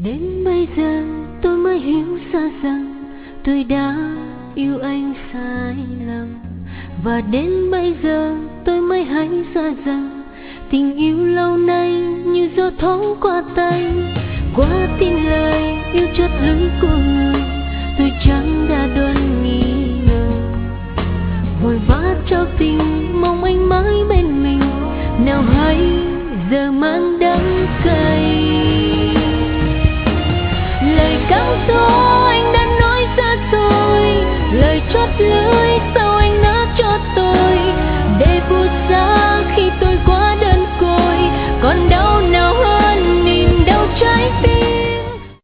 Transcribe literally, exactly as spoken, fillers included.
Đến bây giờ tôi mới hiểu ra rằng tôi đã yêu anh sai lầm. Và đến bây giờ tôi mới hay ra rằng tình yêu lâu nay như gió thoáng qua tay. Qua tin lời yêu chót lưỡi của người, tôi chẳng đã đoán nghi ngờ. Vội vã trao tình mong anh mãi bên mình, nào hay giờ mang đắng cay. Lời cám dỗ anh đã nói ra rồi, lời chót lưỡi